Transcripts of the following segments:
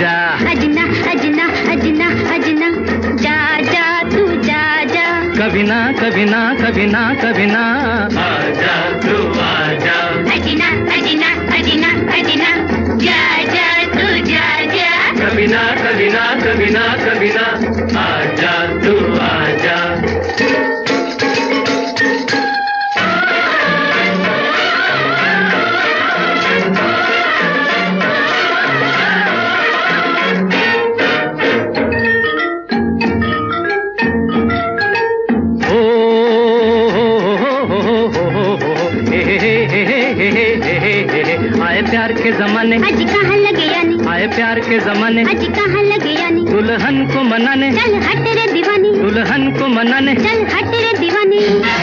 आजा। अजना अजना अजना अजना, जा जा तू जा जा। कभी ना कभी ना कभी ना कभी ना, आजा तू आजा। अजना अजना अजना अजना, जा जा तू जा जा। कभी ना कभी ना कभी ना कभी ना, आजा तू आजा। आए प्यार के जमाने, अजी कहाँ लगे यानी। आए प्यार के जमाने, अजी कहाँ लगे यानी। दुल्हन को मनाने, चल हट रे दीवानी। दुल्हन को मनाने, चल हट रे दीवानी।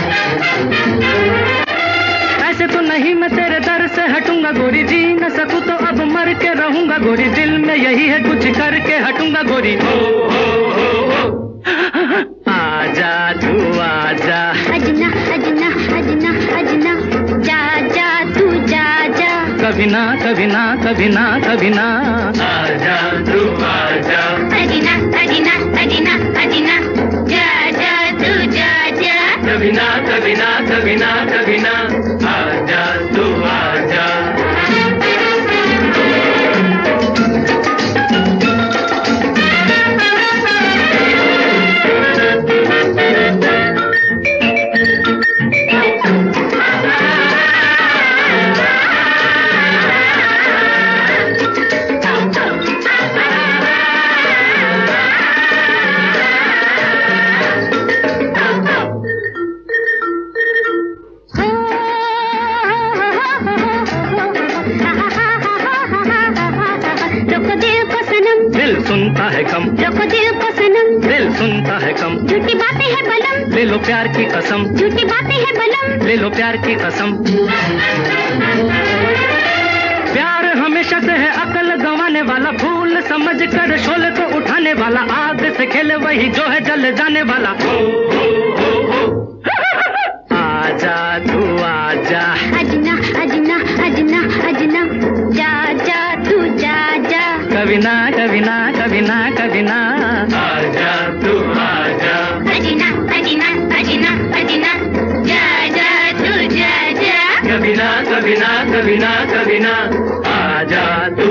ऐसे तो नहीं मैं तेरे दर से हटूंगा गोरी, जी न सकूं तो अब मर के रहूंगा गोरी, दिल में यही है कुछ करके हटूंगा गोरी। आजा तू आजा। अजना अजना अजना अजना, जा जा तू जा जा। कभी ना कभी ना कभी ना कभी ना, आजा तू आजा। अजना अजना अजना अजना, जा जा तू जा जा। कभी ना कभी ना कभी ना कभी ना, आजा तू आजा। दिल सुनता है कम, रोको दिल को सनम। दिल सुनता है कम, झूठी बातें है बलम। ले लो प्यार की कसम, झूठी बातें है बलम। ले लो प्यार की कसम। प्यार हमेशा से है अकल गंवाने वाला, भूल समझ कर शोले को उठाने वाला, आग से खेले वही जो है जल जाने वाला। आजा तू आजा। अजना अजना अजना अजना, जा जा तू जा जा। कभी ना कभी ना कभी ना कभी ना, आजा तू आजा। अजना अजना अजना अजना, जा जा तू जा जा। कभी ना कभी ना कभी ना कभी ना, आजा तू